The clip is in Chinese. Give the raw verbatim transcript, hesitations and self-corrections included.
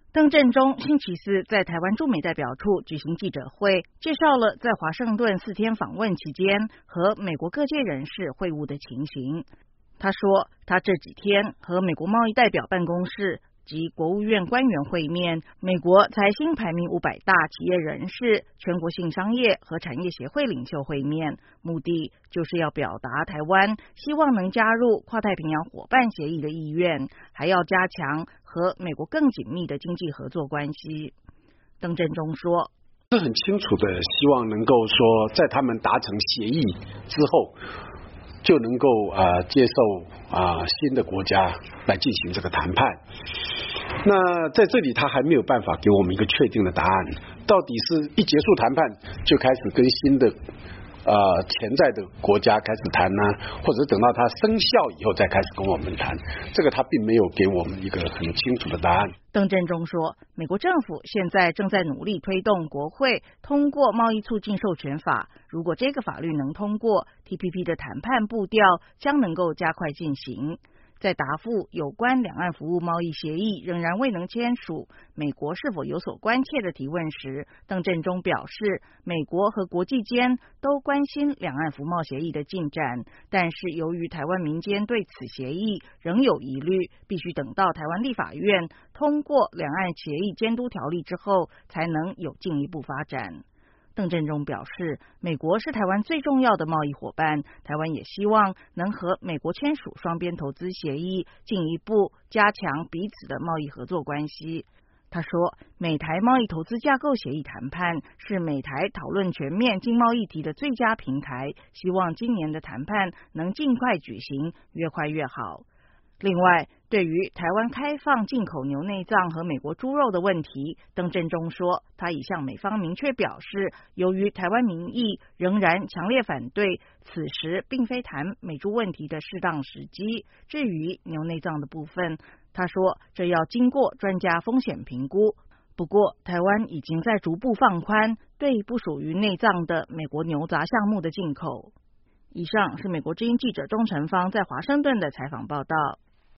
邓振中星期四在台湾驻美代表处举行记者会，介绍了在华盛顿四天访问期间和美国各界人士会晤的情形。他说，他这几天和美国贸易代表办公室及国务院官员会面，美国财新排名五百大企业人士、全国性商业和产业协会领袖会面，目的就是要表达台湾希望能加入跨太平洋伙伴协议的意愿，还要加强和美国更紧密的经济合作关系。邓振中说， 是很清楚的，希望能够说在他们达成协议之后，就能够呃接受啊、呃、新的国家来进行这个谈判。那在这里他还没有办法给我们一个确定的答案，到底是一结束谈判就开始跟新的呃潜在的国家开始谈呢，或者等到它生效以后再开始跟我们谈，这个他并没有给我们一个很清楚的答案。 邓振中说，美国政府现在正在努力推动国会通过贸易促进授权法，如果这个法律能通过， T P P 的谈判步调将能够加快进行。在答复有关两岸服务贸易协议仍然未能签署，美国是否有所关切的提问时，邓振中表示，美国和国际间都关心两岸服贸协议的进展，但是由于台湾民间对此协议仍有疑虑，必须等到台湾立法院通过两岸协议监督条例之后，才能有进一步发展。邓振中表示，美国是台湾最重要的贸易伙伴，台湾也希望能和美国签署双边投资协议，进一步加强彼此的贸易合作关系。他说，美台贸易投资架构协议谈判是美台讨论全面经贸议题的最佳平台，希望今年的谈判能尽快举行，越快越好。另外，对于台湾开放进口牛内脏和美国猪肉的问题，邓振中说，他已向美方明确表示，由于台湾民意仍然强烈反对，此时并非谈美猪问题的适当时机。至于牛内脏的部分，他说这要经过专家风险评估。不过，台湾已经在逐步放宽对不属于内脏的美国牛杂项目的进口。以上是美国之音记者钟成芳在华盛顿的采访报道。